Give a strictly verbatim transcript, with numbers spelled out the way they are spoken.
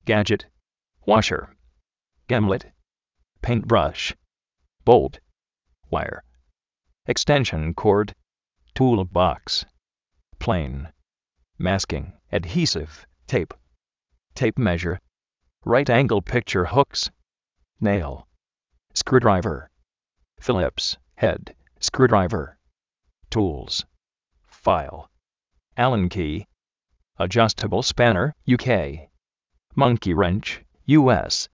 gadget, washer, gimlet, paintbrush, bolt, wire, extension cord, toolbox, plane, masking, adhesive, tape, tape measure, right angle picture hooks, nail, screwdriver, Phillips head screwdriver, tools, file, Allen key, adjustable spanner, U K, monkey wrench, U S